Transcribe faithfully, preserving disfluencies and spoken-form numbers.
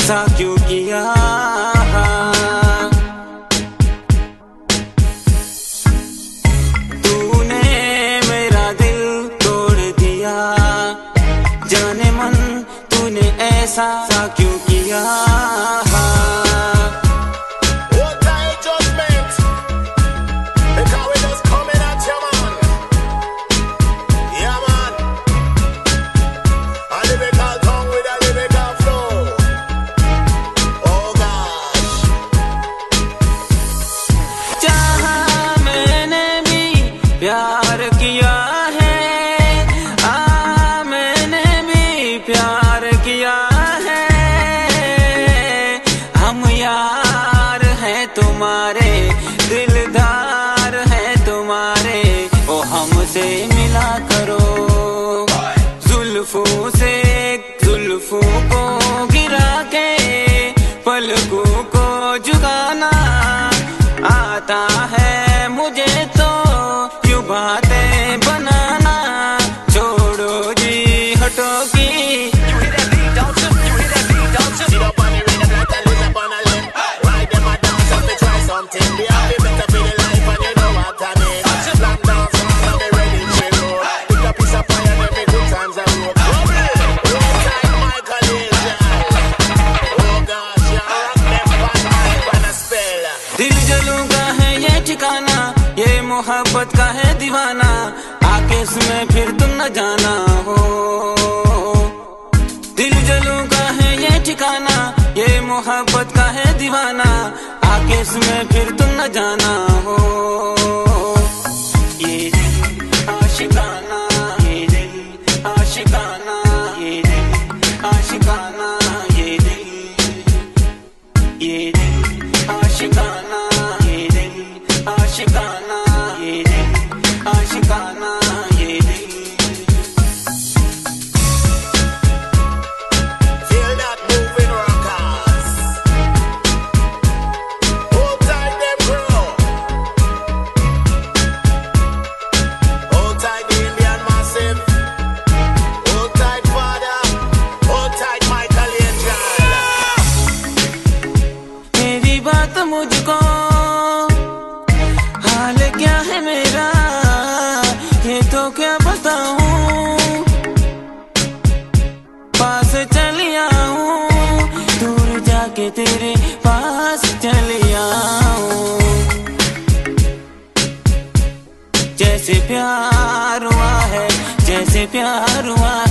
ऐसा क्यों किया। तूने मेरा दिल तोड़ दिया, जाने मन तूने ऐसा क्यों किया। प्यार किया है, आ मैंने भी प्यार किया है। हम यार हैं तुम्हारे, दिलदार हैं तुम्हारे, ओ हमसे मिला करो। जुल्फों से जुल्फों को गिरा के पलकों को झुकाना आता है मुझे तो। बातें बनाना छोड़ो जी, हटो की। दिल जलूं का है ये ठिकाना, ये मोहब्बत का है दीवाना, आके इसमें फिर तुम न जाना हो। दिल जलूं का है ये ठिकाना, ये मोहब्बत का है दीवाना, आके इसमें फिर तुम न जाना हो। ये दिल आशिकाना, ये दिल आशिकाना, ये दिल आशिकाना, ये दिल ये दिल आशिकाना, ये दिल आशिकाना, ये दिल आशिकाना, ये दिल। Feel that moving rockers. Hold tight them bro. Hold tight the Indian Massive. Hold tight father. Hold tight Michael Angel. मेरी बात मुझको हाल क्या है मेरा, ये तो क्या बताऊं। पास चली आऊं, दूर जाके तेरे पास चली आऊं। जैसे प्यार हुआ है, जैसे प्यार हुआ